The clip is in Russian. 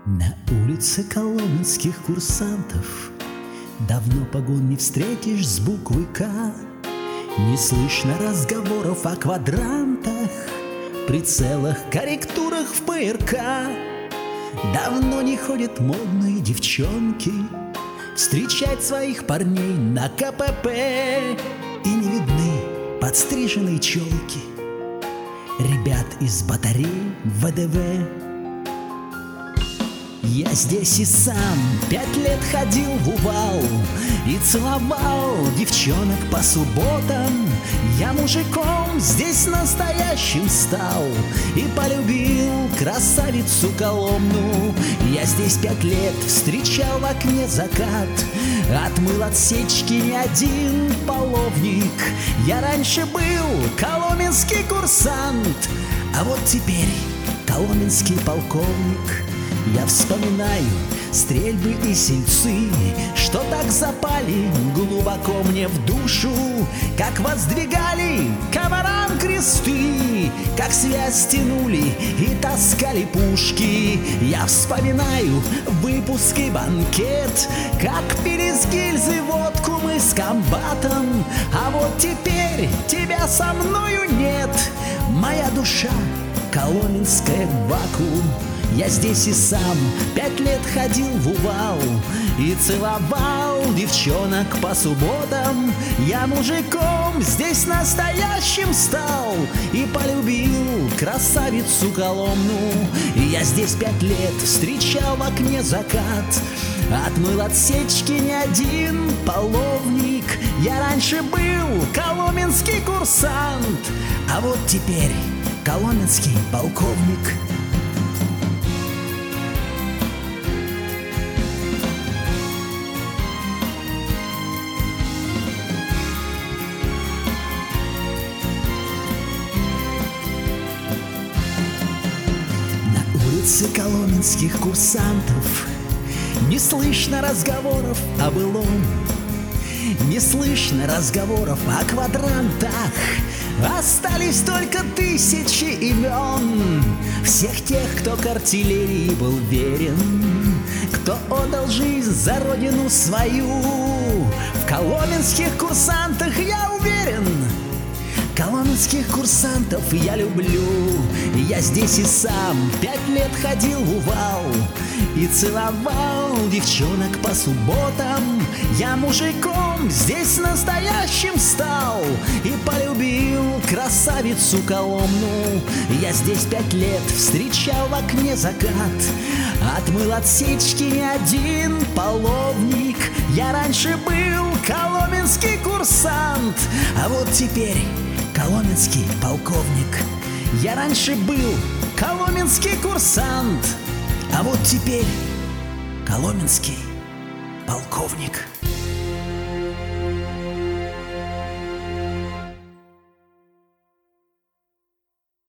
На улице коломенских курсантов давно погон не встретишь с буквы «К». Не слышно разговоров о квадрантах, прицелах, корректурах в ПРК. Давно не ходят модные девчонки встречать своих парней на КПП, и не видны подстриженные челки ребят из батарей ВДВ. Я здесь и сам 5 лет ходил в Увал и целовал девчонок по субботам. Я мужиком здесь настоящим стал и полюбил красавицу Коломну. Я здесь 5 лет встречал в окне закат, отмыл от сечки не один половник. Я раньше был коломенский курсант, а вот теперь коломенский полковник. Я вспоминаю стрельбы и сельцы, что так запали глубоко мне в душу, как воздвигали комарам кресты, как связь тянули и таскали пушки. Я вспоминаю выпуск и банкет, как пили с гильзы водку мы с комбатом. А вот теперь тебя со мною нет, моя душа коломенская в вакуум. Я здесь и сам 5 лет ходил в Увал и целовал девчонок по субботам. Я мужиком здесь настоящим стал и полюбил красавицу Коломну. Я здесь 5 лет встречал в окне закат, отмыл от сечки не один половник. Я раньше был коломенский курсант, а вот теперь коломенский полковник. Коломенских курсантов не слышно разговоров о былом, не слышно разговоров о квадрантах. Остались только тысячи имен всех тех, кто к артиллерии был верен, кто отдал жизнь за родину свою. В коломенских курсантах я уверен, коломенских курсантов я люблю. Я здесь и сам 5 лет ходил в Увал и целовал девчонок по субботам. Я мужиком здесь настоящим стал и полюбил красавицу Коломну. Я здесь 5 лет встречал в окне закат, отмыл от сечки не один половник. Я раньше был коломенский курсант, а вот теперь коломенский полковник. Я раньше был коломенский курсант, а вот теперь коломенский полковник.